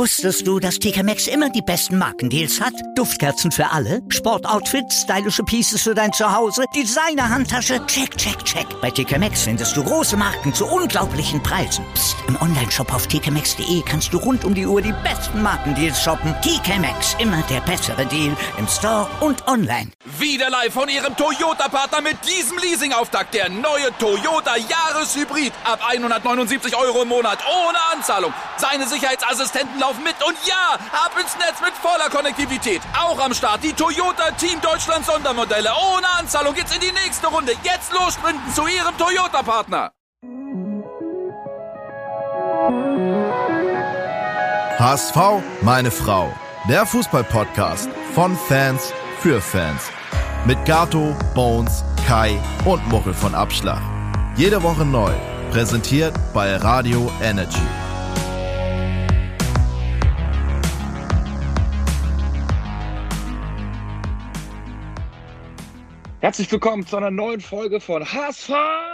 Wusstest du, dass TK Maxx immer die besten Markendeals hat? Duftkerzen für alle, Sportoutfits, stylische Pieces für dein Zuhause, Designer-Handtasche, check, check, check. Bei TK Maxx findest du große Marken zu unglaublichen Preisen. Psst. Im Onlineshop auf tkmaxx.de kannst du rund um die Uhr die besten Markendeals shoppen. TK Maxx, immer der bessere Deal im Store und online. Wieder live von Ihrem Toyota-Partner mit diesem Leasing-Auftakt. Der neue Toyota Jahreshybrid. Ab 179 € im Monat. Ohne Anzahlung. Seine Sicherheitsassistenten laufen mit. Und ja, ab ins Netz mit voller Konnektivität. Auch am Start die Toyota Team Deutschland Sondermodelle. Ohne Anzahlung geht's in die nächste Runde. Jetzt los sprinten zu Ihrem Toyota-Partner. HSV, meine Frau. Der Fußball-Podcast von Fans für Fans. Mit Gato, Bones, Kai und Muchel von Abschlag. Jede Woche neu. Präsentiert bei Radio Energy. Herzlich willkommen zu einer neuen Folge von HSV.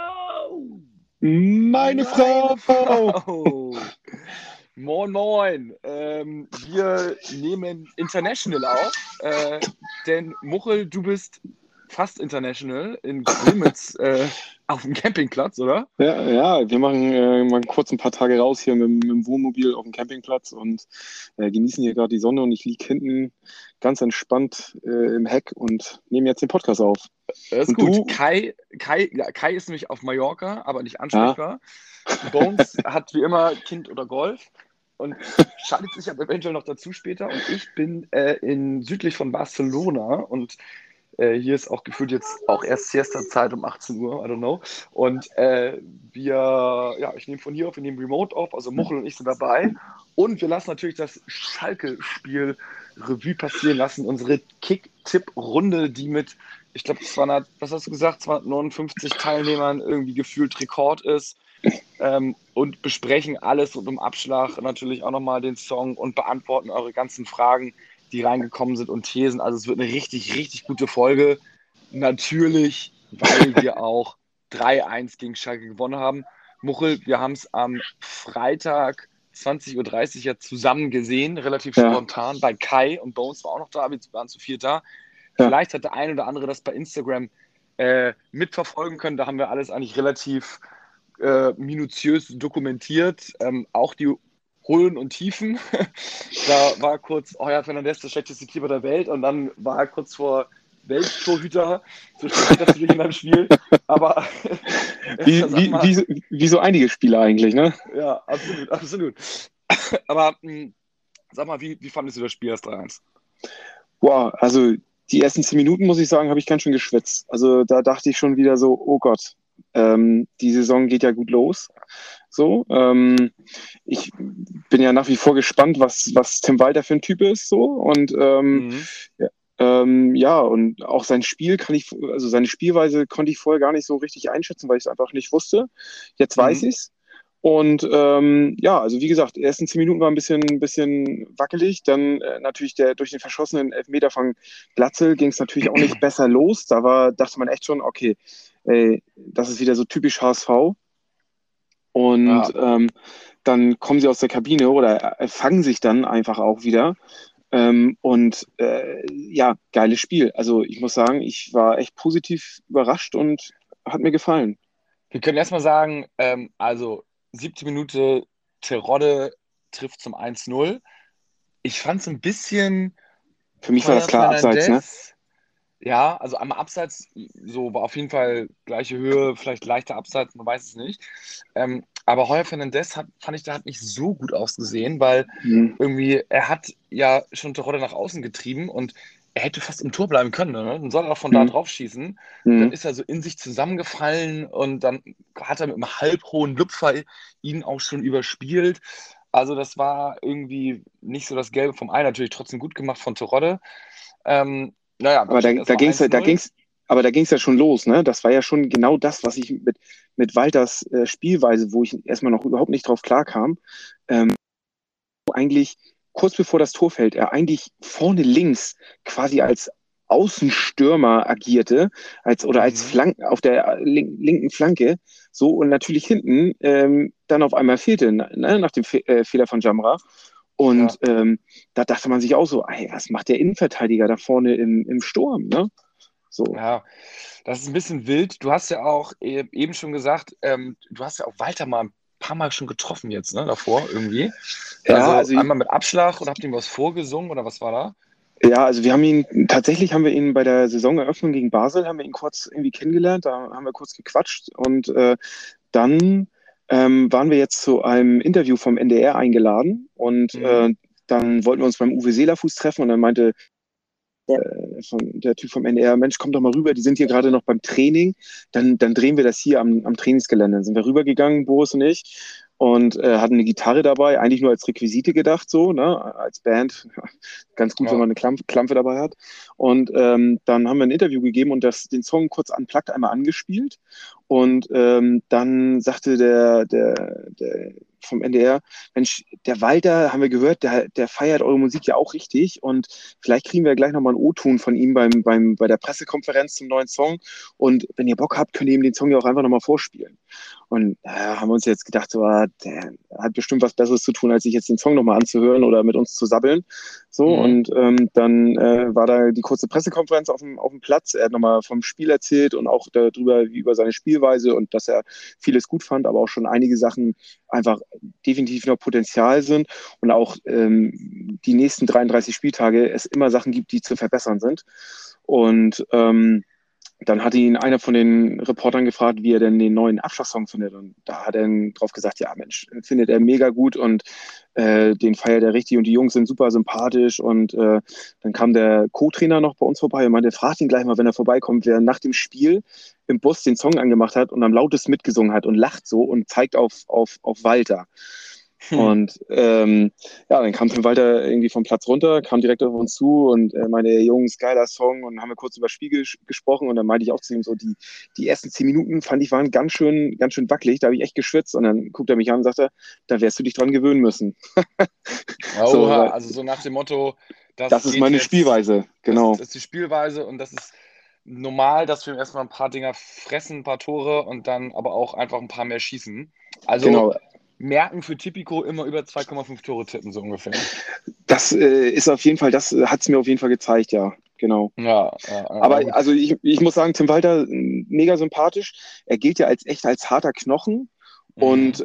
Meine Frau. Moin, moin. Wir nehmen international auf, denn Muchel, du bist fast international in Grimitz auf dem Campingplatz, oder? Ja, wir machen mal kurz ein paar Tage raus hier mit dem Wohnmobil auf dem Campingplatz und genießen hier gerade die Sonne und ich liege hinten ganz entspannt im Heck und nehme jetzt den Podcast auf. Das ist und gut. Du? Kai ist nämlich auf Mallorca, aber nicht ansprechbar. Bones hat wie immer Kind oder Golf und schaltet sich aber eventuell noch dazu später. Und ich bin südlich von Barcelona und hier ist auch gefühlt jetzt auch erst Siesta-Zeit um 18 Uhr, I don't know. Und ich nehme von hier auf, wir nehmen Remote auf, also Muchel und ich sind dabei. Und wir lassen natürlich das Schalke-Spiel Revue passieren lassen. Unsere Kick-Tipp-Runde, die mit, ich glaube, 259 Teilnehmern irgendwie gefühlt Rekord ist. Und besprechen alles und im Abschlag natürlich auch nochmal den Song und beantworten eure ganzen Fragen, die reingekommen sind und Thesen. Also es wird eine richtig, richtig gute Folge. Natürlich, weil wir auch 3-1 gegen Schalke gewonnen haben. Muchel, wir haben es am Freitag 20.30 Uhr ja zusammen gesehen, relativ spontan, bei Kai und Bones war auch noch da, wir waren zu viert da. Vielleicht hat der ein oder andere das bei Instagram mitverfolgen können. Da haben wir alles eigentlich relativ minutiös dokumentiert. Auch die Höhen und Tiefen. Da war kurz Heuer Fernandes der schlechteste Keeper der Welt und dann war er kurz vor Welttorhüter. So steht das natürlich in einem Spiel. Aber wie so einige Spieler eigentlich, ne? Ja, absolut. Aber sag mal, wie fandest du das Spiel als 3-1? Boah, also die ersten 10 Minuten, muss ich sagen, habe ich ganz schön geschwitzt. Also da dachte ich schon wieder so, oh Gott, die Saison geht ja gut los. So, ich bin ja nach wie vor gespannt, was Tim Walter für ein Typ ist, so und und auch sein Spiel seine Spielweise konnte ich vorher gar nicht so richtig einschätzen, weil ich es einfach nicht wusste. Jetzt weiß ich es. Und also wie gesagt, die ersten 10 Minuten waren ein bisschen wackelig. Dann natürlich durch den verschossenen Elfmeter von Glatzel ging es natürlich auch nicht besser los. Dachte man echt schon, okay, das ist wieder so typisch HSV. Und dann kommen sie aus der Kabine oder fangen sich dann einfach auch wieder. Geiles Spiel. Also ich muss sagen, ich war echt positiv überrascht und hat mir gefallen. Wir können erstmal sagen, 7. Minute, Terodde trifft zum 1-0. Ich fand es ein bisschen... Für mich war das klar Abseits, ne? Ja, also einmal Abseits, so war auf jeden Fall gleiche Höhe, vielleicht leichter Abseits, man weiß es nicht. Aber Heuer Fernandes fand ich, der hat nicht so gut ausgesehen, weil irgendwie, er hat ja schon Terodde nach außen getrieben und er hätte fast im Tor bleiben können, ne? Dann soll er auch von da drauf schießen. Dann ist er so in sich zusammengefallen und dann hat er mit einem halbhohen Lupfer ihn auch schon überspielt. Also das war irgendwie nicht so das Gelbe vom Ei, natürlich trotzdem gut gemacht von Terodde. Aber da ging es ja schon los, ne? Das war ja schon genau das, was ich mit Walters Spielweise, wo ich erstmal noch überhaupt nicht drauf klarkam, eigentlich kurz bevor das Tor fällt, er eigentlich vorne links quasi als Außenstürmer agierte, als Flank auf der linken Flanke, so und natürlich hinten dann auf einmal fehlte, ne, nach dem Fehler von Jamra. Und da dachte man sich auch so, ey, was macht der Innenverteidiger da vorne im Sturm, ne? So. Ja, das ist ein bisschen wild. Du hast ja auch eben schon gesagt, du hast ja auch Walter mal ein paar Mal schon getroffen jetzt, ne, davor irgendwie. Ja, Also einmal mit Abschlag oder habt ihr ihm was vorgesungen oder was war da? Ja, also tatsächlich haben wir ihn bei der Saisoneröffnung gegen Basel, haben wir ihn kurz irgendwie kennengelernt, da haben wir kurz gequatscht und dann waren wir jetzt zu einem Interview vom NDR eingeladen und dann wollten wir uns beim Uwe Seelerfuß treffen und dann meinte der Typ vom NDR, Mensch, komm doch mal rüber, die sind hier gerade noch beim Training, dann drehen wir das hier am Trainingsgelände. Dann sind wir rübergegangen, Boris und ich, und hatten eine Gitarre dabei, eigentlich nur als Requisite gedacht, so, ne, als Band, ganz gut, wenn man eine Klampe dabei hat. Und dann haben wir ein Interview gegeben und den Song kurz unplugged einmal angespielt. Und dann sagte der vom NDR, Mensch, der Walter, haben wir gehört, der feiert eure Musik ja auch richtig und vielleicht kriegen wir gleich nochmal einen O-Ton von ihm bei der Pressekonferenz zum neuen Song und wenn ihr Bock habt, könnt ihr ihm den Song ja auch einfach nochmal vorspielen. Und haben wir uns jetzt gedacht, so, der hat bestimmt was Besseres zu tun, als sich jetzt den Song nochmal anzuhören oder mit uns zu sabbeln. So, und dann war da die kurze Pressekonferenz auf dem Platz. Er hat nochmal vom Spiel erzählt und auch darüber, wie über seine Spielweise und dass er vieles gut fand, aber auch schon einige Sachen einfach definitiv noch Potenzial sind und auch die nächsten 33 Spieltage es immer Sachen gibt, die zu verbessern sind. Und dann hat ihn einer von den Reportern gefragt, wie er denn den neuen Abschlusssong findet. Und da hat er drauf gesagt, ja Mensch, findet er mega gut und den feiert er richtig und die Jungs sind super sympathisch. Und dann kam der Co-Trainer noch bei uns vorbei und meinte, fragt ihn gleich mal, wenn er vorbeikommt, wer nach dem Spiel im Bus den Song angemacht hat und am lautesten mitgesungen hat und lacht so und zeigt auf Walter. Und dann kam Tim Walter irgendwie vom Platz runter, kam direkt auf uns zu und meinte, Jungs, geiler Song, und haben wir kurz über das Spiel gesprochen und dann meinte ich auch zu ihm so, die ersten 10 Minuten fand ich waren ganz schön wackelig, da habe ich echt geschwitzt und dann guckt er mich an und sagt, da wirst du dich dran gewöhnen müssen. Also so nach dem Motto, das ist meine Spielweise, genau. Das ist die Spielweise und das ist normal, dass wir erstmal ein paar Dinger fressen, ein paar Tore und dann aber auch einfach ein paar mehr schießen. Also genau. Merken für Tipico immer über 2,5 Tore tippen, so ungefähr. Das ist auf jeden Fall, das hat es mir auf jeden Fall gezeigt, ja, genau. Ja, aber also ich muss sagen, Tim Walter, mega sympathisch. Er gilt ja als harter Knochen. Und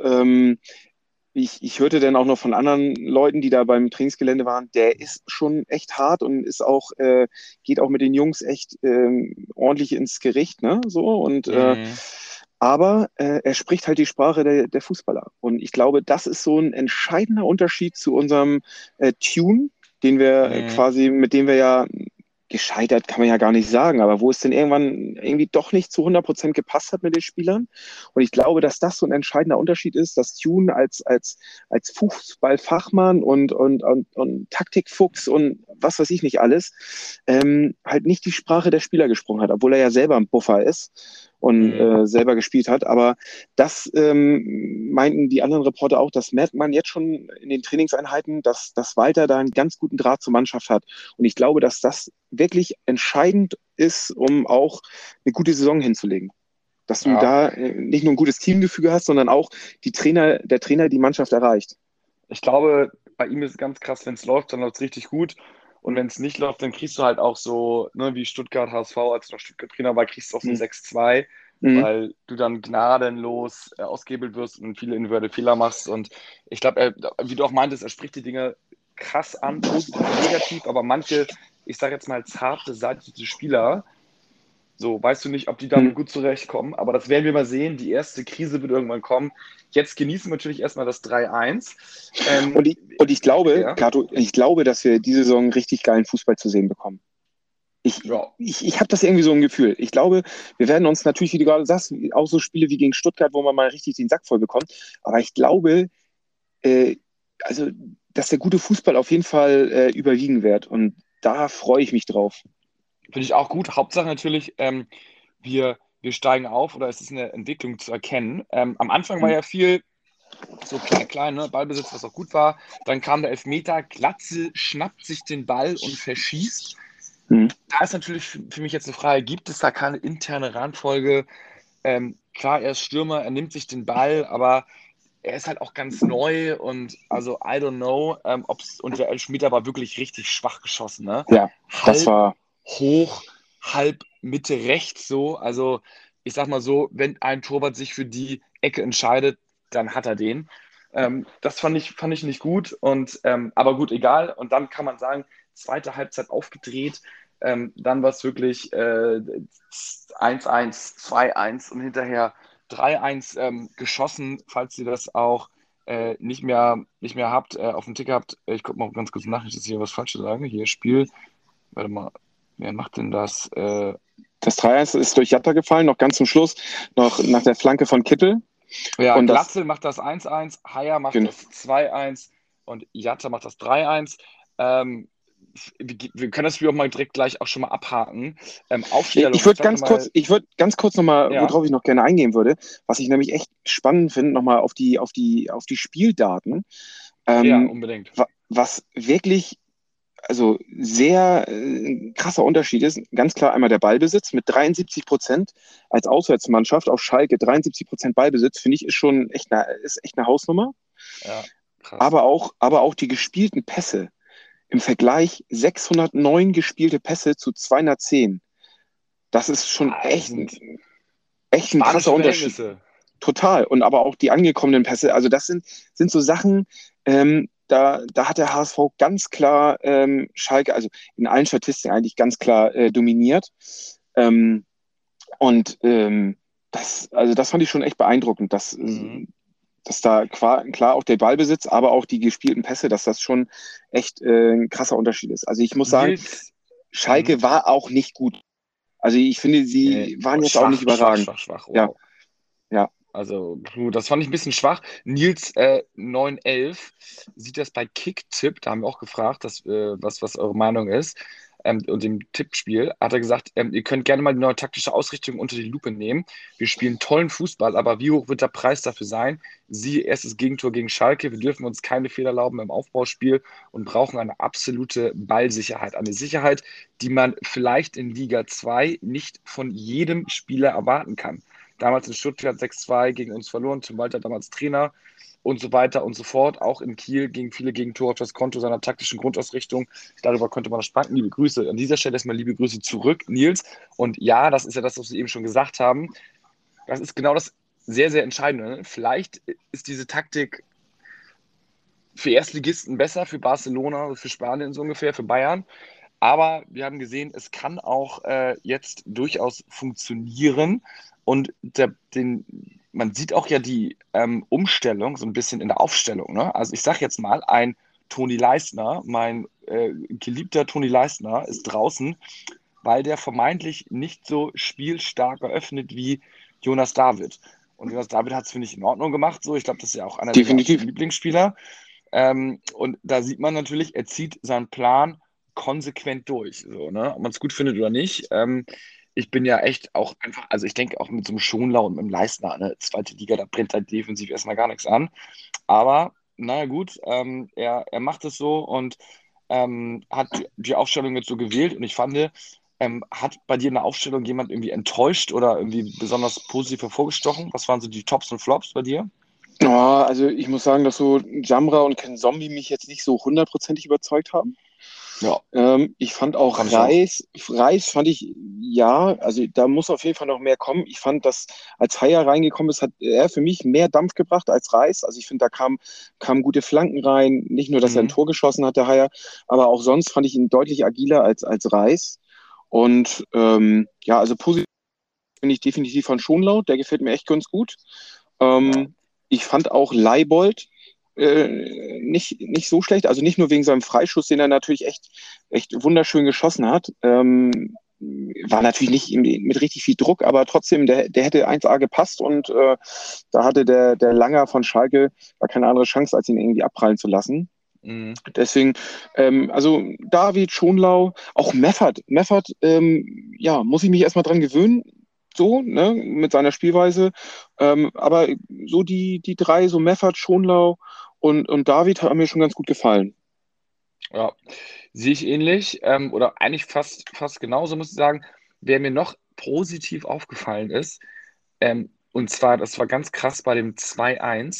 ich hörte dann auch noch von anderen Leuten, die da beim Trainingsgelände waren, der ist schon echt hart und ist auch, geht auch mit den Jungs echt ordentlich ins Gericht, ne? So und aber er spricht halt die Sprache der Fußballer. Und ich glaube, das ist so ein entscheidender Unterschied zu unserem Tune, den wir mit dem wir ja gescheitert, kann man ja gar nicht sagen, aber wo es denn irgendwann irgendwie doch nicht zu 100% gepasst hat mit den Spielern. Und ich glaube, dass das so ein entscheidender Unterschied ist, dass Tune als Fußballfachmann und Taktikfuchs und was weiß ich nicht alles, halt nicht die Sprache der Spieler gesprochen hat, obwohl er ja selber ein Buffer ist und selber gespielt hat. Aber das meinten die anderen Reporter auch, das merkt man jetzt schon in den Trainingseinheiten, dass Walter da einen ganz guten Draht zur Mannschaft hat. Und ich glaube, dass das wirklich entscheidend ist, um auch eine gute Saison hinzulegen. Dass du da nicht nur ein gutes Teamgefüge hast, sondern auch der Trainer die Mannschaft erreicht. Ich glaube, bei ihm ist es ganz krass, wenn es läuft, dann läuft es richtig gut. Und wenn es nicht läuft, dann kriegst du halt auch so, ne, wie Stuttgart, HSV, als du noch Stuttgart-Trainer war, kriegst du auch so ein 6-2, weil du dann gnadenlos ausgehebelt wirst und viele individuelle Fehler machst. Und ich glaube, wie du auch meintest, er spricht die Dinge krass an, positiv und negativ, aber manche, ich sage jetzt mal, zarte, seitliche Spieler, so, weißt du nicht, ob die damit gut zurechtkommen, aber das werden wir mal sehen. Die erste Krise wird irgendwann kommen. Jetzt genießen wir natürlich erstmal das 3-1. Und ich glaube, Gato, dass wir diese Saison richtig geilen Fußball zu sehen bekommen. Ich habe das irgendwie so ein Gefühl. Ich glaube, wir werden uns natürlich, wie du gerade sagst, auch so Spiele wie gegen Stuttgart, wo man mal richtig den Sack voll bekommt. Aber ich glaube, dass der gute Fußball auf jeden Fall überwiegen wird. Und da freue ich mich drauf. Finde ich auch gut. Hauptsache natürlich, wir steigen auf oder es ist eine Entwicklung zu erkennen. Am Anfang war ja viel so klein, ne? Ballbesitz, was auch gut war. Dann kam der Elfmeter, Glatze schnappt sich den Ball und verschießt. Da ist natürlich für mich jetzt eine Frage, gibt es da keine interne Reihenfolge? Klar, er ist Stürmer, er nimmt sich den Ball, aber er ist halt auch ganz neu und also I don't know, und der Elfmeter war wirklich richtig schwach geschossen, ne? Ja, das Halb war, hoch, halb Mitte rechts so. Also ich sag mal so, wenn ein Torwart sich für die Ecke entscheidet, dann hat er den. Das fand ich nicht gut aber gut, egal. Und dann kann man sagen, zweite Halbzeit aufgedreht. Dann war es wirklich 1-1, 2-1 und hinterher 3-1 geschossen, falls ihr das auch nicht mehr habt, auf dem Ticker habt. Ich gucke mal ganz kurz nach, nicht, dass ich hier was Falsches sage. Hier Spiel. Warte mal, wer macht denn das? das 3-1 ist durch Jatta gefallen, noch ganz zum Schluss, noch nach der Flanke von Kittel. Ja, Und das, Glatzel macht das 1-1, Haier macht genau. das 2-1 und Jatta macht das 3-1. Wir können das Spiel auch mal direkt gleich auch schon mal abhaken. Aufstellung, Ich würde sag mal, ganz kurz nochmal, ja, worauf ich noch gerne eingehen würde, was ich nämlich echt spannend finde, nochmal auf die Spieldaten. ja, Ähm, unbedingt. was wirklich, also sehr krasser Unterschied ist, ganz klar einmal der Ballbesitz mit 73% als Auswärtsmannschaft auf Schalke, 73% Ballbesitz, finde ich, ist echt eine Hausnummer. Ja, krass. Aber auch die gespielten Pässe. Im Vergleich 609 gespielte Pässe zu 210. Das ist schon echt ein spanische krasser Unterschied. Verhältnisse. Total. Und aber auch die angekommenen Pässe. Also das sind so Sachen, da hat der HSV ganz klar Schalke, also in allen Statistiken eigentlich ganz klar dominiert. Das fand ich schon echt beeindruckend, dass da klar auch der Ballbesitz, aber auch die gespielten Pässe, dass das schon echt ein krasser Unterschied ist. Also ich muss sagen, Nils, Schalke war auch nicht gut. Also ich finde, sie waren jetzt auch nicht überragend. schwach. Ja, Wow. ja. Also, das fand ich ein bisschen schwach. Nils 911 sieht das bei Kicktipp, da haben wir auch gefragt, was eure Meinung ist. Und im Tippspiel hat er gesagt, ihr könnt gerne mal die neue taktische Ausrichtung unter die Lupe nehmen. Wir spielen tollen Fußball, aber wie hoch wird der Preis dafür sein? Siehe erstes Gegentor gegen Schalke. Wir dürfen uns keine Fehler erlauben im Aufbauspiel und brauchen eine absolute Ballsicherheit. Eine Sicherheit, die man vielleicht in Liga 2 nicht von jedem Spieler erwarten kann. Damals in Stuttgart 6-2 gegen uns verloren, zum Walter damals Trainer und so weiter und so fort. Auch in Kiel gegen viele Gegentore auf das Konto seiner taktischen Grundausrichtung. Darüber könnte man sprechen. Liebe Grüße. An dieser Stelle erstmal liebe Grüße zurück, Nils. Und ja, das ist ja das, was Sie eben schon gesagt haben. Das ist genau das sehr, sehr Entscheidende. Vielleicht ist diese Taktik für Erstligisten besser, für Barcelona, für Spanien so ungefähr, für Bayern. Aber wir haben gesehen, es kann auch jetzt durchaus funktionieren. Und man sieht auch ja die Umstellung so ein bisschen in der Aufstellung. Ne? Also ich sage jetzt mal, ein Toni Leistner, mein geliebter Toni Leistner, ist draußen, weil der vermeintlich nicht so spielstark eröffnet wie Jonas David. Und Jonas David hat es, finde ich, in Ordnung gemacht. So, ich glaube, das ist ja auch einer Definitiv. der Lieblingsspieler. Und da sieht man natürlich, er zieht seinen Plan konsequent durch. So, ne? Ob man es gut findet oder nicht. Ich bin ja echt auch einfach, also ich denke auch mit so einem Schonlau und mit einem Leistner, ne, zweite Liga, da brennt halt defensiv erstmal gar nichts an. Aber, naja gut, er macht es so und hat die Aufstellung jetzt so gewählt und ich fand, hat bei dir in der Aufstellung jemand irgendwie enttäuscht oder irgendwie besonders positiv hervorgestochen? Was waren so die Tops und Flops bei dir? Ja, also ich muss sagen, dass so Jamra und Ken Zombie mich jetzt nicht so hundertprozentig überzeugt haben. Ja, Ich fand auch fand ich auch. Reis fand ich, ja, also da muss auf jeden Fall noch mehr kommen. Ich fand, dass als Haier reingekommen ist, hat er für mich mehr Dampf gebracht als Reis. Also ich finde, da kamen gute Flanken rein. Nicht nur, dass er ein Tor geschossen hat, der Haier, aber auch sonst fand ich ihn deutlich agiler als Reis. Und ja, also positiv finde ich definitiv von Schonlau. Der gefällt mir echt ganz gut. Ich fand auch Leibold nicht so schlecht, also nicht nur wegen seinem Freischuss, den er natürlich echt wunderschön geschossen hat. War natürlich nicht mit richtig viel Druck, aber trotzdem, der hätte 1A gepasst und da hatte der Langer von Schalke gar keine andere Chance, als ihn irgendwie abprallen zu lassen. Deswegen, also David, Schonlau, auch Meffert, ja, muss ich mich erstmal dran gewöhnen, so, ne, mit seiner Spielweise. Aber so die drei, so Meffert, Schonlau und David haben mir schon ganz gut gefallen. Ja, sehe ich ähnlich oder eigentlich fast genauso, muss ich sagen. Wer mir noch positiv aufgefallen ist, und zwar, das war ganz krass bei dem 2-1,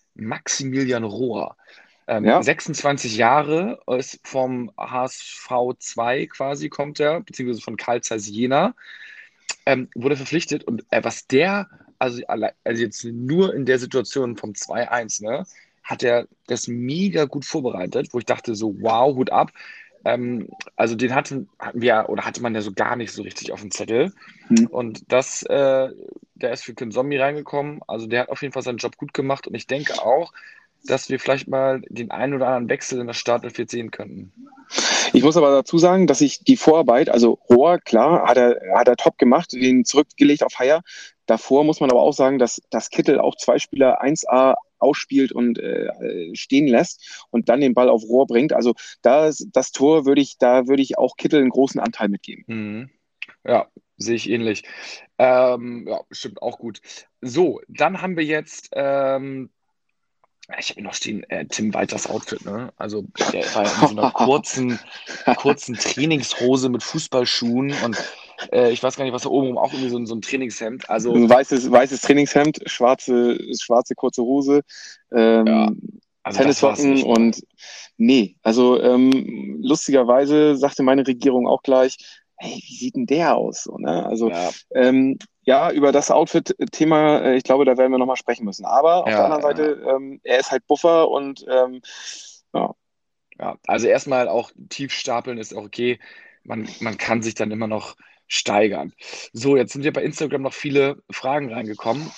Maximilian Rohr. Ja, 26 Jahre, ist vom HSV 2 quasi, kommt er, beziehungsweise von Carl Zeiss Jena, wurde verpflichtet und was der, also jetzt nur in der Situation vom 2-1, ne, hat er das mega gut vorbereitet, wo ich dachte so, wow, Hut ab. Also den hatten wir, oder hatte man ja so gar nicht so richtig auf dem Zettel. Hm. Und der ist für Zombie reingekommen. Also der hat auf jeden Fall seinen Job gut gemacht. Und ich denke auch, dass wir vielleicht mal den einen oder anderen Wechsel in der Startelf jetzt sehen könnten. Ich muss aber dazu sagen, dass ich die Vorarbeit, also Rohr, klar, hat er top gemacht, den zurückgelegt auf Haier. Davor muss man aber auch sagen, dass Kittel auch zwei Spieler 1A ausspielt und stehen lässt und dann den Ball auf Rohr bringt. Also das Tor da würde ich auch Kittel einen großen Anteil mitgeben. Mhm. Ja, sehe ich ähnlich. Ja, stimmt auch gut. So, dann haben wir jetzt, ich habe hier noch stehen, Tim Walters Outfit, ne? Also der war ja in so einer kurzen Trainingshose mit Fußballschuhen und ich weiß gar nicht, was da oben auch irgendwie so ein Trainingshemd. Also Ein weißes Trainingshemd, schwarze kurze Hose, ja, also das war's Tennissocken nicht, ne? und nee, also lustigerweise sagte meine Regierung auch gleich, hey, wie sieht denn der aus? So, ne? Also Ja, ja, über das Outfit-Thema, ich glaube, da werden wir nochmal sprechen müssen. Aber auf der anderen ja, Seite, er ist halt Buffer und ja, ja. Also erstmal auch tief stapeln ist auch okay. Man kann sich dann immer noch steigern. So, jetzt sind ja bei Instagram noch viele Fragen reingekommen.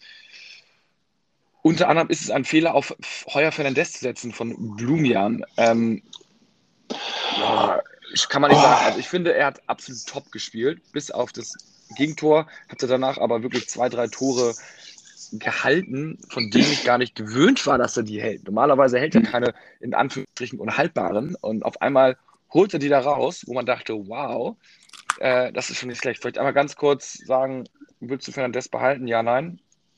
Unter anderem ist es ein Fehler, auf Heuer Fernandes zu setzen von Blumian. Ja, kann man nicht sagen. Also ich finde, er hat absolut top gespielt. Bis auf das Gegentor hat er danach aber wirklich 2, 3 Tore gehalten, von denen ich gar nicht gewöhnt war, dass er die hält. Normalerweise hält er keine, in Anführungsstrichen, unhaltbaren. Und auf einmal holt er die da raus, wo man dachte, wow, das ist schon nicht schlecht. Vielleicht einmal ganz kurz sagen, willst du Fernandes behalten? Ja, nein?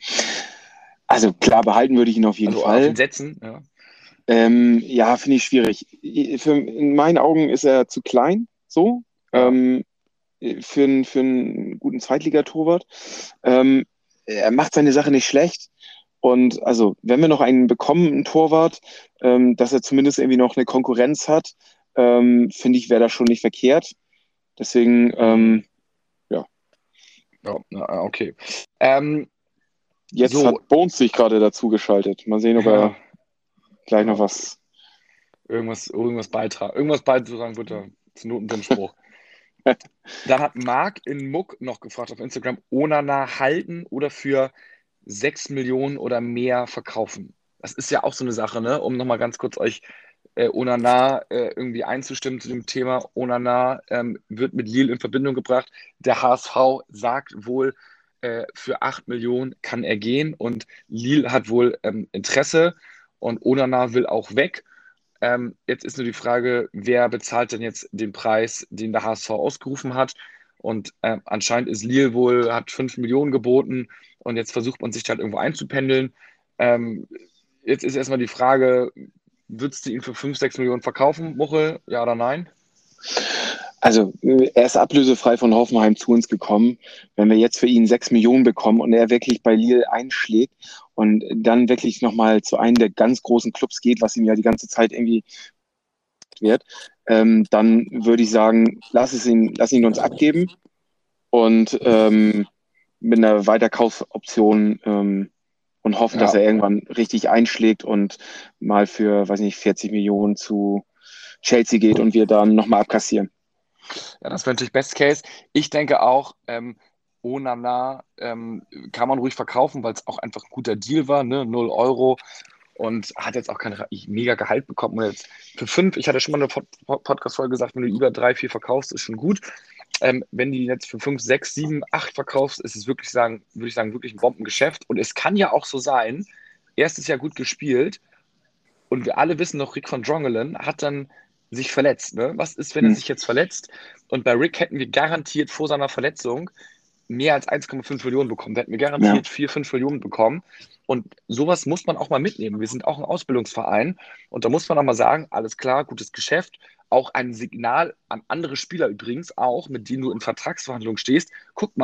also klar, behalten würde ich ihn auf jeden Also auf Fall. ihn setzen, ja. Ja, finde ich schwierig. In meinen Augen ist er zu klein, so, Ja. für einen guten Zweitligatorwart. Er macht seine Sache nicht schlecht. Und also, wenn wir noch einen bekommen, einen Torwart, dass er zumindest irgendwie noch eine Konkurrenz hat, finde ich, wäre das schon nicht verkehrt. Deswegen, ja. Ja, okay. Jetzt So. hat Bones sich gerade dazu geschaltet. Mal sehen, ob er gleich noch was. Irgendwas beizutragen wird er zu Notenbindspruch. Dann hat Marc in Muck noch gefragt auf Instagram, Onana halten oder für 6 Millionen oder mehr verkaufen. Das ist ja auch so eine Sache, ne? Um nochmal ganz kurz euch Onana irgendwie einzustimmen zu dem Thema. Onana wird mit Lille in Verbindung gebracht. Der HSV sagt wohl, für 8 Millionen kann er gehen und Lille hat wohl Interesse und Onana will auch weg. Jetzt ist nur die Frage, wer bezahlt denn jetzt den Preis, den der HSV ausgerufen hat? Und anscheinend ist Lille wohl, hat 5 Millionen geboten und jetzt versucht man sich halt irgendwo einzupendeln. Jetzt ist erstmal die Frage, würdest du ihn für 5, 6 Millionen verkaufen, Muchel? Ja oder nein? Also, er ist ablösefrei von Hoffenheim zu uns gekommen. Wenn wir jetzt für ihn 6 Millionen bekommen und er wirklich bei Lille einschlägt und dann wirklich nochmal zu einem der ganz großen Clubs geht, was ihm ja die ganze Zeit irgendwie wird, dann würde ich sagen, lass ihn uns abgeben und mit einer Weiterkaufoption und hoffen, dass er irgendwann richtig einschlägt und mal für, weiß nicht, 40 Millionen zu Chelsea geht und wir dann nochmal abkassieren. Ja, das wäre natürlich Best Case. Ich denke auch, Onana kann man ruhig verkaufen, weil es auch einfach ein guter Deal war, ne? 0 Euro und hat jetzt auch kein mega Gehalt bekommen. Und jetzt für 5, ich hatte schon mal eine Podcast-Folge gesagt, wenn du über 3, 4 verkaufst, ist schon gut. Wenn du jetzt für 5, 6, 7, 8 verkaufst, ist es würde ich sagen, wirklich ein Bombengeschäft. Und es kann ja auch so sein, erstes Jahr gut gespielt und wir alle wissen noch, Rick van Drongelen hat dann sich verletzt. Ne? Was ist, wenn er sich jetzt verletzt? Und bei Rick hätten wir garantiert vor seiner Verletzung mehr als 1,5 Millionen bekommen. Da hätten wir garantiert 4, 5 Millionen bekommen. Und sowas muss man auch mal mitnehmen. Wir sind auch ein Ausbildungsverein. Und da muss man auch mal sagen, alles klar, gutes Geschäft. Auch ein Signal an andere Spieler übrigens auch, mit denen du in Vertragsverhandlungen stehst. Guck mal,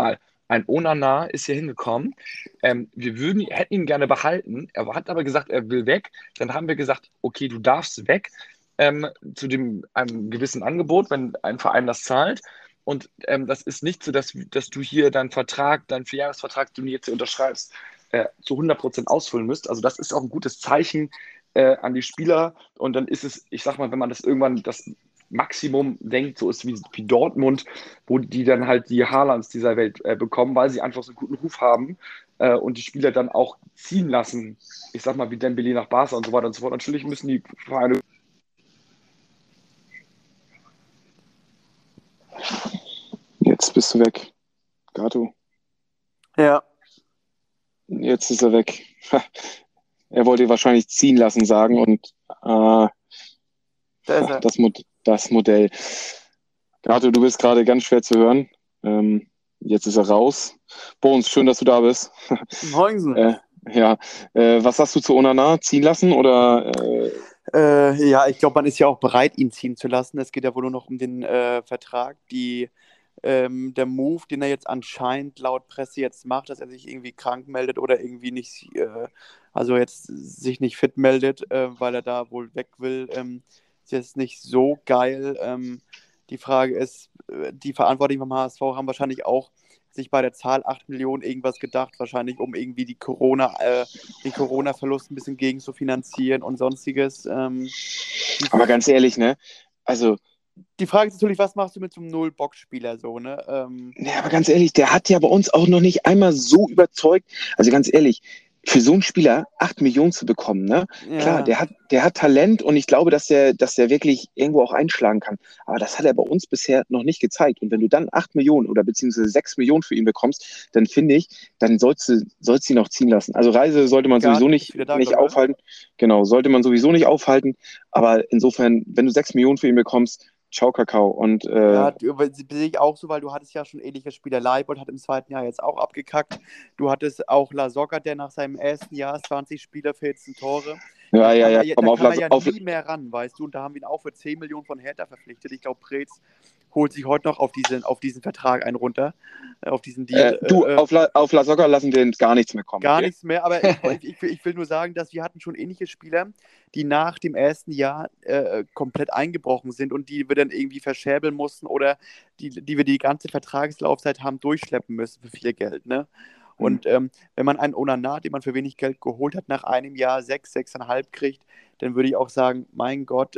ein Onana ist hier hingekommen. Hätten ihn gerne behalten. Er hat aber gesagt, er will weg. Dann haben wir gesagt, okay, du darfst weg zu einem gewissen Angebot, wenn ein Verein das zahlt. Und das ist nicht so, dass du hier deinen 4-Jahres-Vertrag, den du jetzt hier unterschreibst, zu 100% ausfüllen müsst. Also das ist auch ein gutes Zeichen an die Spieler. Und dann ist es, ich sag mal, wenn man das irgendwann das Maximum denkt, so ist wie Dortmund, wo die dann halt die Haalands dieser Welt bekommen, weil sie einfach so einen guten Ruf haben und die Spieler dann auch ziehen lassen. Ich sag mal, wie Dembélé nach Barca und so weiter und so fort. Natürlich müssen die Vereine. Jetzt bist du weg, Gato. Ja. Jetzt ist er weg. Er wollte wahrscheinlich ziehen lassen sagen und Da ist er. das Modell. Gato, du bist gerade ganz schwer zu hören. Jetzt ist er raus. Bones, schön, dass du da bist. Moinsen. Ja, was sagst du zu Onana? Ziehen lassen oder? Ja, ich glaube, man ist ja auch bereit, ihn ziehen zu lassen. Es geht ja wohl nur noch um den Vertrag. Der Move, den er jetzt anscheinend laut Presse jetzt macht, dass er sich irgendwie krank meldet oder irgendwie nicht, also jetzt sich nicht fit meldet, weil er da wohl weg will, ist jetzt nicht so geil. Die Frage ist, die Verantwortlichen vom HSV haben wahrscheinlich auch sich bei der Zahl 8 Millionen irgendwas gedacht, wahrscheinlich um irgendwie den Corona-Verlust ein bisschen gegen zu finanzieren und sonstiges. Aber ganz ehrlich, ne? Also die Frage ist natürlich, was machst du mit so einem Null-Box-Spieler so, ne? Ja, aber ganz ehrlich, der hat ja bei uns auch noch nicht einmal so überzeugt. Also ganz ehrlich, für so einen Spieler 8 Millionen zu bekommen, ne? Ja. Klar, der hat Talent und ich glaube, dass der wirklich irgendwo auch einschlagen kann. Aber das hat er bei uns bisher noch nicht gezeigt. Und wenn du dann 8 Millionen oder beziehungsweise 6 Millionen für ihn bekommst, dann finde ich, dann sollst du ihn noch ziehen lassen. Also Reise sollte man sowieso nicht aufhalten. Genau, sollte man sowieso nicht aufhalten. Aber insofern, wenn du 6 Millionen für ihn bekommst, ciao, Kakao. Und, ja, sehe ich auch so, weil du hattest ja schon ähnliche Spieler. Leibold hat im zweiten Jahr jetzt auch abgekackt. Du hattest auch Lasogga, der nach seinem ersten Jahr 20 Spieler, 14 Tore. Ja. Da kam er ja nie mehr ran, weißt du. Und da haben wir ihn auch für 10 Millionen von Hertha verpflichtet. Ich glaube, Preetz holt sich heute noch auf diesen Vertrag einen runter, auf diesen Deal. Auf Lasogga lassen wir gar nichts mehr kommen. Gar nichts mehr, aber ich will nur sagen, dass wir hatten schon ähnliche Spieler, die nach dem ersten Jahr komplett eingebrochen sind und die wir dann irgendwie verscherbeln mussten oder die wir die ganze Vertragslaufzeit haben durchschleppen müssen für viel Geld, ne? Und wenn man einen Onana, den man für wenig Geld geholt hat, nach einem Jahr 6,5 kriegt, dann würde ich auch sagen, mein Gott,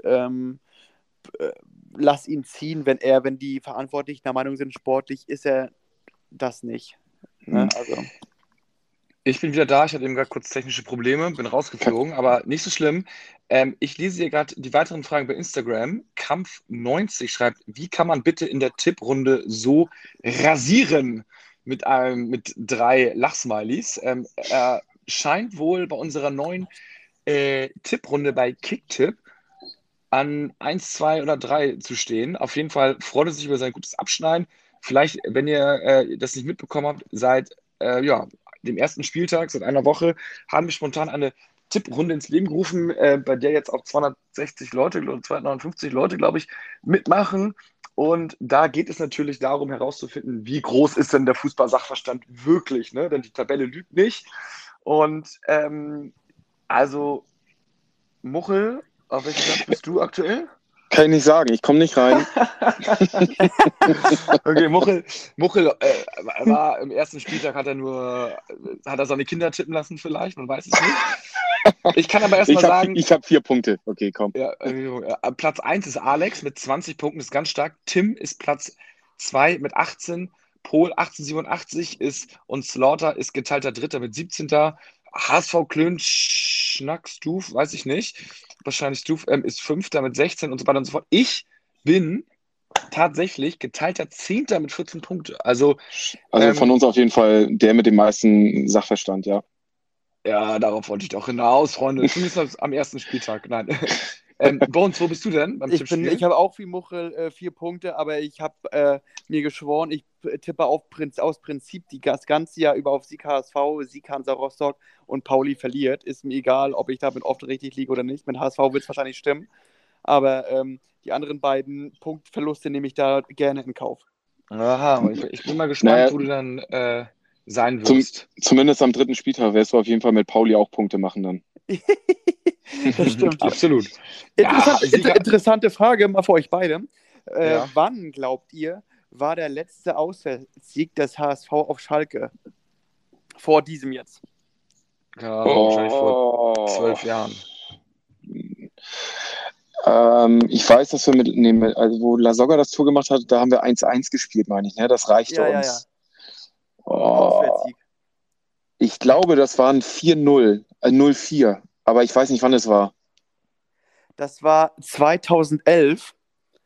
lass ihn ziehen, wenn die Verantwortlichen der Meinung sind, sportlich ist er das nicht. Ne? Also. Ich bin wieder da, ich hatte eben gerade kurz technische Probleme, bin rausgeflogen, aber nicht so schlimm. Ich lese hier gerade die weiteren Fragen bei Instagram. Kampf90 schreibt, wie kann man bitte in der Tipprunde so rasieren? Mit 3 Lachsmilies. Er scheint wohl bei unserer neuen Tipprunde bei Kicktipp an 1, 2 oder 3 zu stehen. Auf jeden Fall freut er sich über sein gutes Abschneiden. Vielleicht, wenn ihr das nicht mitbekommen habt, seit dem ersten Spieltag, seit einer Woche, haben wir spontan eine Tipprunde ins Leben gerufen, bei der jetzt auch 260 Leute, 259 Leute, glaube ich, mitmachen. Und da geht es natürlich darum herauszufinden, wie groß ist denn der Fußball-Sachverstand wirklich, ne? Denn die Tabelle lügt nicht. Und also, Muchel, auf welchem Platz bist du aktuell? Kann ich nicht sagen, ich komme nicht rein. Okay, Muchel war im ersten Spieltag, hat er seine Kinder tippen lassen vielleicht, man weiß es nicht. Ich kann aber erstmal sagen... Ich habe 4 Punkte, okay, komm. Ja, Platz 1 ist Alex mit 20 Punkten, ist ganz stark. Tim ist Platz 2 mit 18, Pol 1887 und Slaughter ist geteilter Dritter mit 17. HSV Klön, Schnack, Stuf, weiß ich nicht. Wahrscheinlich Stuf ist 5. mit 16 und so weiter und so fort. Ich bin tatsächlich geteilter 10. mit 14 Punkten. Also von uns auf jeden Fall der mit dem meisten Sachverstand, ja. Ja, darauf wollte ich doch hinaus, Freunde. Zumindest am ersten Spieltag. Nein. Bones, wo bist du denn beim Tippspiel? Ich habe auch wie Muchel 4 Punkte, aber ich habe mir geschworen, ich tippe aus Prinzip das ganze Jahr über auf Sieg HSV, Sieg Hansa Rostock und Pauli verliert. Ist mir egal, ob ich damit oft richtig liege oder nicht. Mit HSV wird es wahrscheinlich stimmen. Aber die anderen beiden Punktverluste nehme ich da gerne in Kauf. Aha, ich bin mal gespannt, Naja, wo du dann sein wirst. zumindest am 3. Spieltag wirst du auf jeden Fall mit Pauli auch Punkte machen dann. Das stimmt, ja. Absolut. Ja, Interessante Frage mal für euch beide. Ja. Wann, glaubt ihr, war der letzte Auswärtssieg des HSV auf Schalke? Vor diesem jetzt. Ja, wahrscheinlich vor 12 Jahren. Ich weiß, dass wir also wo Lasogga das Tor gemacht hat, da haben wir 1-1 gespielt, meine ich. Ne? Das reichte Ja, uns. Auswärtssieg. Ich glaube, das waren 4-0, 0-4. Aber ich weiß nicht, wann es war. Das war 2011,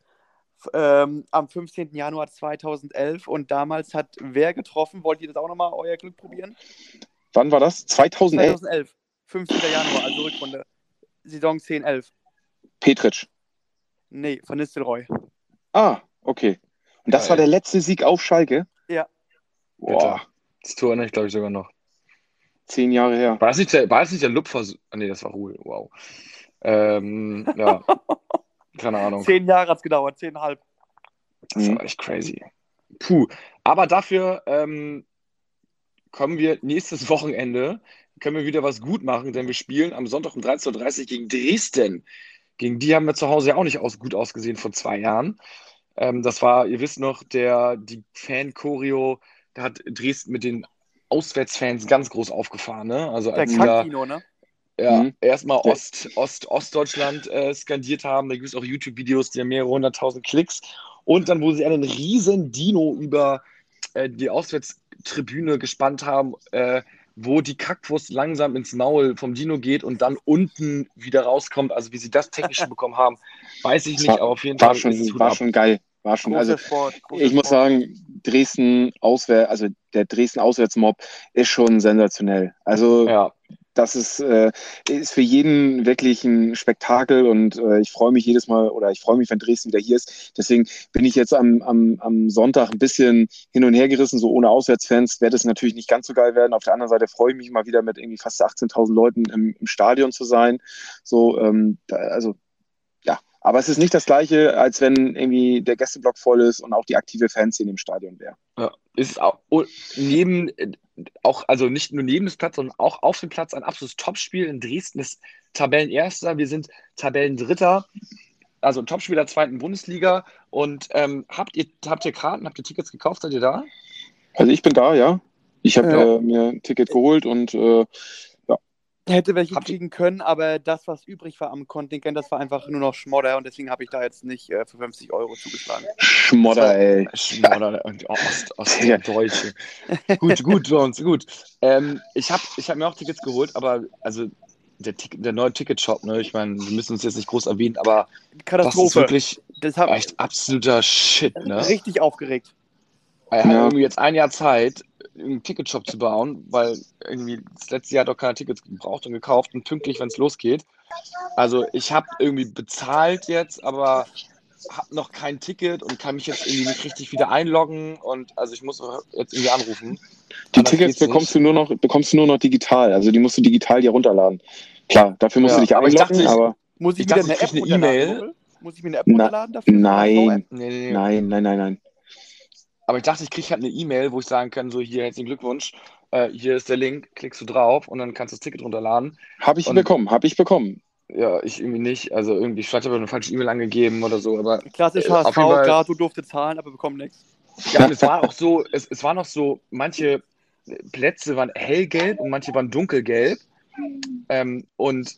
am 15. Januar 2011. Und damals hat wer getroffen? Wollt ihr das auch nochmal euer Glück probieren? Wann war das? 2011? 2011, 15. Januar, also Rückrunde. Saison 10-11. Petric. Nee, Van Nistelrooy. Ah, okay. Und das Geil. war der letzte Sieg auf Schalke? Ja. Boah, Das Tor erinnere ich, glaube ich, sogar noch. 10 Jahre her. War das nicht der Lupfer? Nee, das war Ruhe. Wow. Ja, keine Ahnung. 10 Jahre hat es gedauert, 10,5. Das war echt crazy. Puh. Aber dafür kommen wir nächstes Wochenende, können wir wieder was gut machen, denn wir spielen am Sonntag um 13:30 Uhr gegen Dresden. Gegen die haben wir zu Hause ja auch nicht gut ausgesehen vor 2 Jahren. Das war, ihr wisst noch, die Fan-Choreo, da hat Dresden mit den Auswärtsfans ganz groß aufgefahren, ne? Also Der als sie da Kackdino, ne? erstmal Ostdeutschland skandiert haben, da gibt es auch YouTube-Videos, die haben mehrere 100.000 Klicks. Und dann, wo sie einen riesen Dino über die Auswärtstribüne gespannt haben, wo die Kackwurst langsam ins Maul vom Dino geht und dann unten wieder rauskommt. Also wie sie das technisch bekommen haben, weiß ich nicht, aber auf jeden Fall ist es Hut war ab. schon geil. War schon, Großer also Sport. ich muss sagen, also der Dresden Auswärtsmob ist schon sensationell. Also Ja, das ist für jeden wirklich ein Spektakel und ich freue mich jedes Mal oder ich freue mich, wenn Dresden wieder hier ist. Deswegen bin ich jetzt am Sonntag ein bisschen hin und her gerissen, so ohne Auswärtsfans wird es natürlich nicht ganz so geil werden. Auf der anderen Seite freue ich mich mal wieder mit irgendwie fast 18.000 Leuten im Stadion zu sein. So, also ja, aber es ist nicht das Gleiche, als wenn irgendwie der Gästeblock voll ist und auch die aktive Fanszene im Stadion wäre. ja. Ist auch also nicht nur neben des Platz, sondern auch auf dem Platz ein absolutes Topspiel. In Dresden ist Tabellenerster, wir sind Tabellendritter, also ein Topspiel der 2. Bundesliga. Und habt ihr Karten, habt ihr Tickets gekauft? Seid ihr da? Also ich bin da, ja. Ich habe Ja. mir ein Ticket geholt und Hätte welche Habt ihr- kriegen können, aber das, was übrig war am Kontingent, das war einfach nur noch Schmodder und deswegen habe ich da jetzt nicht für 50 Euro zugeschlagen. Schmodder, ey. Schmodder und Ostdeutsche. Gut, Jones, gut. Ich hab mir auch Tickets geholt, aber also der neue Ticketshop, ne? Ich meine, wir müssen uns jetzt nicht groß erwähnen, aber das ist Katastrophe. wirklich Das hat echt absoluter Shit, ne? richtig aufgeregt. Er hat Ja. irgendwie jetzt 1 Jahr Zeit, einen Ticketshop zu bauen, weil irgendwie das letzte Jahr doch keine Tickets gebraucht und gekauft und pünktlich, wenn es losgeht. Also ich habe irgendwie bezahlt jetzt, aber habe noch kein Ticket und kann mich jetzt irgendwie nicht richtig wieder einloggen und also ich muss jetzt irgendwie anrufen. Die Anders Tickets geht's nicht. bekommst du nur noch digital. Also die musst du digital dir runterladen. Klar, dafür musst Ja, du dich aber ich dachte, einloggen, aber Muss ich Ich wieder dachte, eine ich App krieg eine runterladen? E-Mail. Muffel? Muss ich mir eine App runterladen dafür? nein, Nee. nein. Aber ich dachte, ich kriege halt eine E-Mail, wo ich sagen kann, so hier, herzlichen Glückwunsch, hier ist der Link, klickst du drauf und dann kannst du das Ticket runterladen. Habe ich Und- bekommen. Ja, ich irgendwie nicht. Also irgendwie, vielleicht habe ich eine falsche E-Mail angegeben oder so, aber Klassisch auf HSV, jeden Fall- Gato durfte zahlen, aber bekommt nichts. ja, und es war auch so, es war noch so, manche Plätze waren hellgelb und manche waren dunkelgelb. Und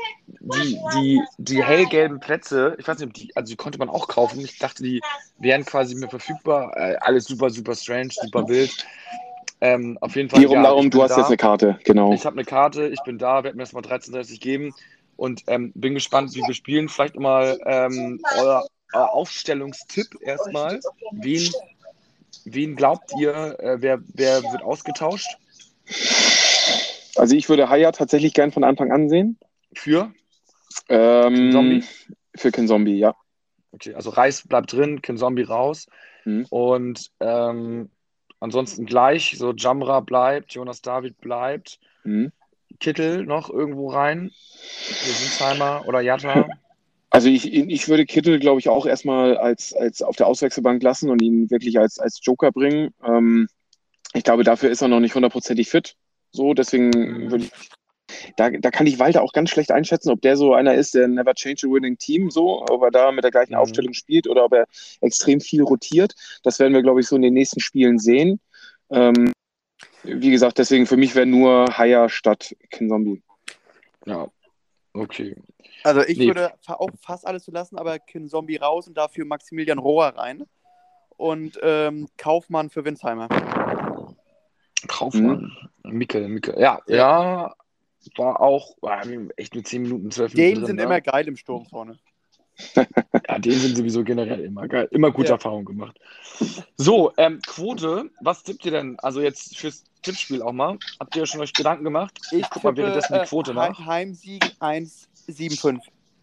die hellgelben Plätze, ich weiß nicht, also die konnte man auch kaufen. Ich dachte, die wären quasi mehr verfügbar. Alles super, super strange, super wild. Auf jeden Fall. Hier rum ja, darum, ich bin du hast da. jetzt eine Karte, genau. Ich habe eine Karte, ich bin da, werde mir das mal 13:30 geben und bin gespannt, wie wir spielen. Vielleicht mal euer Aufstellungstipp erstmal. Wen glaubt ihr, wer wird ausgetauscht? Also ich würde Haya tatsächlich gern von Anfang an sehen. Für? Kinzombie? Für Kinzombie, ja. Okay, also Reis bleibt drin, Kinzombie raus. Mhm. Und ansonsten gleich, so Jamra bleibt, Jonas David bleibt, Mhm. Kittel noch irgendwo rein, Sitzheimer oder Jatta. Also ich würde Kittel, glaube ich, auch erstmal als auf der Auswechselbank lassen und ihn wirklich als Joker bringen. Ich glaube, dafür ist er noch nicht 100%ig fit. So, deswegen würde ich, da kann ich Walter auch ganz schlecht einschätzen, ob der so einer ist, der never change a winning team, so, ob er da mit der gleichen Aufstellung spielt oder ob er extrem viel rotiert. Das werden wir, glaube ich, so in den nächsten Spielen sehen. Wie gesagt, deswegen für mich wäre nur Haya statt Kinzombie. Ja, okay. Also ich würde auch fast alles so lassen, aber Kinzombie raus und dafür Maximilian Rohr rein. Und Kaufmann für Winsheimer. Kaufmann. Mickel. Ja, war auch echt nur 10 Minuten, 12 Minuten. Dänen sind immer geil im Sturm vorne. Ja, Dänen sind sowieso generell immer geil. Immer gute Erfahrungen gemacht. So, Quote, was tippt ihr denn? Also jetzt fürs Tippspiel auch mal. Habt ihr schon euch Gedanken gemacht? Ich guck mal währenddessen die Quote nach. Heimsieg 1,75.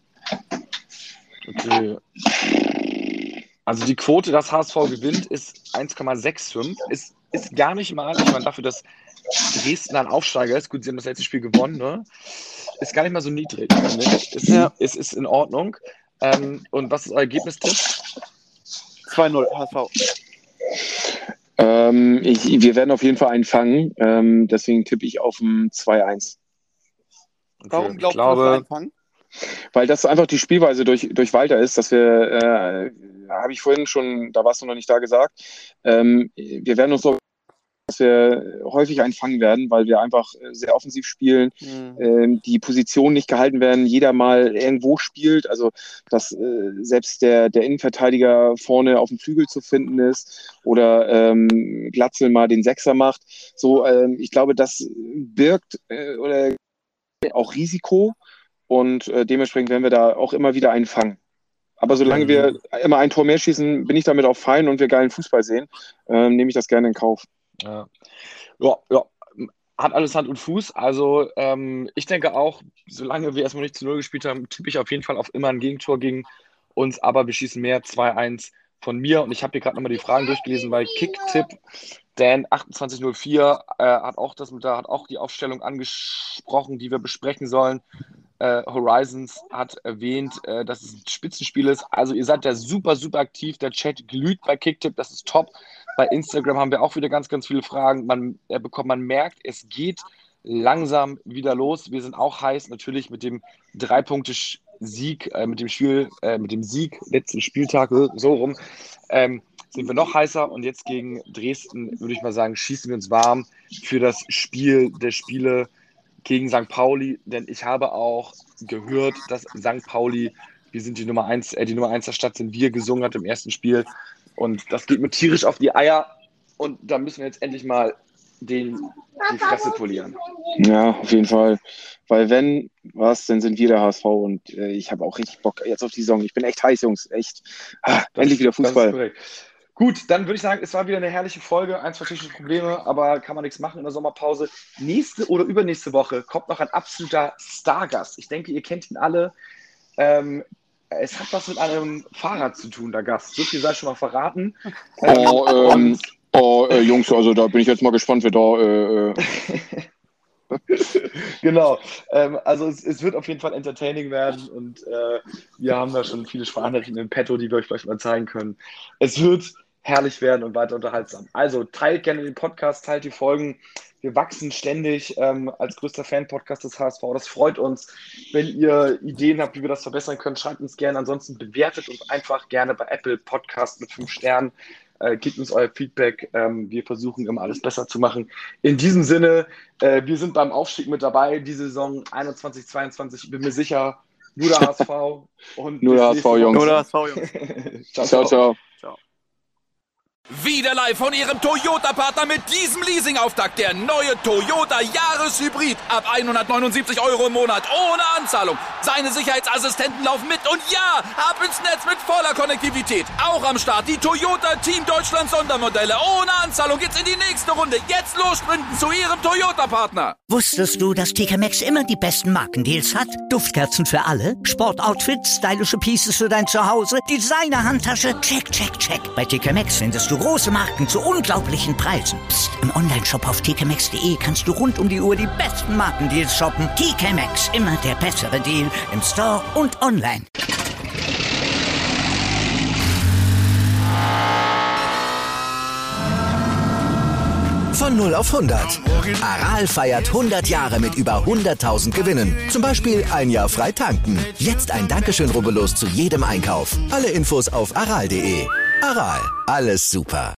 Okay. Also die Quote, dass HSV gewinnt, ist 1,65. Ist gar nicht mal, ich meine dafür, dass Dresden ein Aufsteiger ist, gut, sie haben das letzte Spiel gewonnen, ne? Ist gar nicht mal so niedrig. Es ist in Ordnung. Und was ist euer Ergebnistipp? 2-0 HSV. Wir werden auf jeden Fall einen fangen. Deswegen tippe ich auf ein 2-1. Okay, warum glaubst du, dass wir einen fangen? Weil das einfach die Spielweise durch Walter ist, dass wir, habe ich vorhin schon, da warst du noch nicht da gesagt, wir werden uns so, dass wir häufig einfangen werden, weil wir einfach sehr offensiv spielen, die Positionen nicht gehalten werden, jeder mal irgendwo spielt, also dass selbst der Innenverteidiger vorne auf dem Flügel zu finden ist oder Glatzel mal den Sechser macht. So, ich glaube, das birgt oder auch Risiko. Und dementsprechend werden wir da auch immer wieder einen fangen. Aber solange wir immer ein Tor mehr schießen, bin ich damit auch fein und wir geilen Fußball sehen, nehme ich das gerne in Kauf. Ja, hat alles Hand und Fuß. Also ich denke auch, solange wir erstmal nicht zu 0 gespielt haben, tippe ich auf jeden Fall auf immer ein Gegentor gegen uns. Aber wir schießen mehr, 2-1 von mir. Und ich habe hier gerade nochmal die Fragen durchgelesen bei Kicktipp. Dan 2804 hat auch die Aufstellung angesprochen, die wir besprechen sollen. Horizons hat erwähnt, dass es ein Spitzenspiel ist. Also ihr seid da super, super aktiv. Der Chat glüht bei Kicktipp, das ist top. Bei Instagram haben wir auch wieder ganz, ganz viele Fragen. Man merkt, es geht langsam wieder los. Wir sind auch heiß, natürlich mit dem 3-Punkte-Sieg, mit dem Sieg letzten Spieltag, so rum, sind wir noch heißer. Und jetzt gegen Dresden, würde ich mal sagen, schießen wir uns warm für das Spiel der Spiele gegen St. Pauli, denn ich habe auch gehört, dass St. Pauli, wir sind die Nummer 1 der Stadt, sind wir gesungen hat im ersten Spiel und das geht mir tierisch auf die Eier und da müssen wir jetzt endlich mal die Fresse polieren. Ja, auf jeden Fall, weil wenn was, dann sind wir der HSV und ich habe auch richtig Bock jetzt auf die Saison. Ich bin echt heiß, Jungs, echt. Endlich wieder Fußball. Das ist korrekt. Gut, dann würde ich sagen, es war wieder eine herrliche Folge, 1, 2 technische Probleme, aber kann man nichts machen in der Sommerpause. Nächste oder übernächste Woche kommt noch ein absoluter Stargast. Ich denke, ihr kennt ihn alle. Es hat was mit einem Fahrrad zu tun, der Gast. So viel sei schon mal verraten. Jungs, also da bin ich jetzt mal gespannt, wer da... Genau, also es wird auf jeden Fall entertaining werden und wir haben da schon viele Sprachnachrichten im Petto, die wir euch vielleicht mal zeigen können. Es wird herrlich werden und weiter unterhaltsam. Also teilt gerne den Podcast, teilt die Folgen. Wir wachsen ständig als größter Fan-Podcast des HSV. Das freut uns. Wenn ihr Ideen habt, wie wir das verbessern können, schreibt uns gerne. Ansonsten bewertet uns einfach gerne bei Apple Podcast mit 5 Sternen. Gebt uns euer Feedback. Wir versuchen immer alles besser zu machen. In diesem Sinne, wir sind beim Aufstieg mit dabei. Die Saison 21, 22, ich bin mir sicher, nur der HSV. Und nur der HSV, Jungs. Nur der HSV, Jungs. Ciao, ciao. Wieder live von Ihrem Toyota-Partner mit diesem Leasing-Auftakt. Der neue Toyota Jahreshybrid. Ab 179 € im Monat. Ohne Anzahlung. Seine Sicherheitsassistenten laufen mit. Und ja, ab ins Netz mit voller Konnektivität. Auch am Start die Toyota Team Deutschland Sondermodelle. Ohne Anzahlung geht's in die nächste Runde. Jetzt los sprinten zu Ihrem Toyota-Partner. Wusstest du, dass TK Maxx immer die besten Markendeals hat? Duftkerzen für alle, Sportoutfits, stylische Pieces für dein Zuhause, Designer-Handtasche, check, check, check. Bei TK Maxx findest du große Marken zu unglaublichen Preisen. Psst. Im Onlineshop auf tkmaxx.de kannst du rund um die Uhr die besten Markendeals shoppen. TK Maxx, immer der bessere Deal im Store und online. Von 0 auf 100. Aral feiert 100 Jahre mit über 100.000 Gewinnen. Zum Beispiel ein Jahr frei tanken. Jetzt ein Dankeschön, rubbellos zu jedem Einkauf. Alle Infos auf aral.de. Aral, alles super.